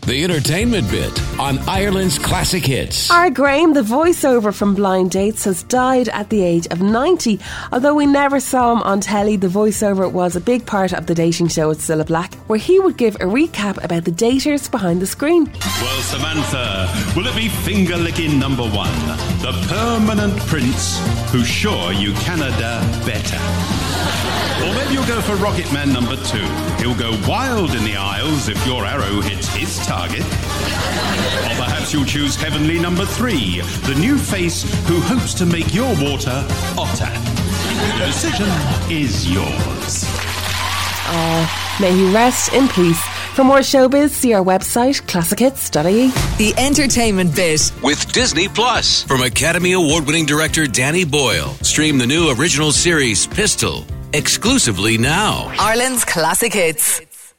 the entertainment bit on Ireland's Classic Hits. Art Graham, the voiceover from Blind Dates, has died at the age of 90. Although we never saw him on telly, the voiceover was a big part of the dating show at Cilla Black, where he would give a recap about the daters behind the screen. Well, Samantha, will it be finger-licking number one, the permanent prince who's sure you Canada better? Or maybe you'll go for Rocket Man number 2. He'll go wild in the aisles if your arrow hits his target. Or perhaps you'll choose Heavenly number 3, the new face who hopes to make your water hotter. The decision is yours. May he rest in peace. For more showbiz, see our website, classichits.ie. The entertainment bit With Disney Plus. From Academy Award-winning director Danny Boyle. Stream the new original series Pistol exclusively now. Ireland's Classic Hits.